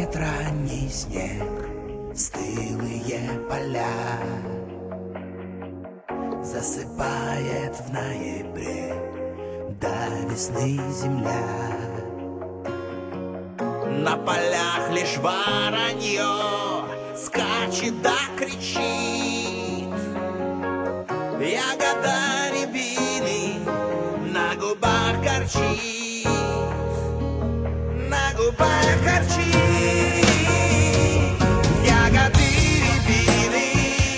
Тает ранний снег, стылые поля, засыпает в ноябре до весны земля. На полях лишь воронье скачет да кричит, ягода рябины на губах горчит, на губах горчит. Ягоды рябины,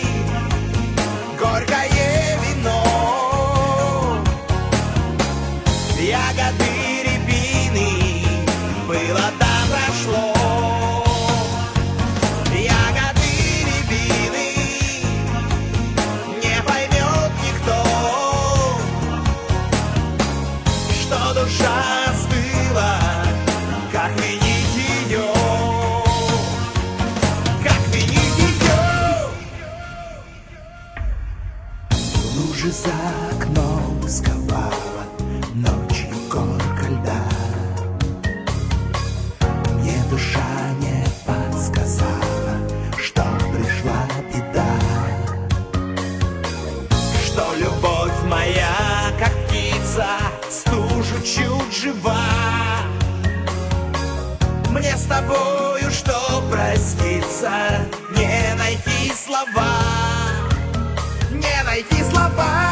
горькое вино. Ягоды рябины, было да прошло. Ягоды рябины, не поймет никто, что душа остыла, как винить ее, как винить ее. Лужи за окном сковала ночью корка льда. Мне душа не подсказала, что пришла беда, что любовь моя, как птица, стужу чуть жива. Мне с тобою, что проститься, не найти слова, не найти слова.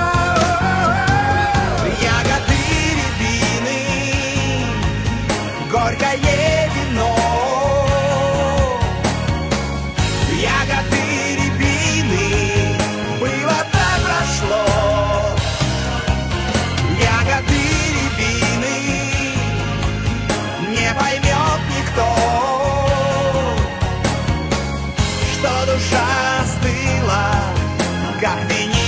Ягоды рябины, горькое вино. Ягоды рябины, было да прошло. Ягоды рябины, не поймет никто, что душа остыла, как вино.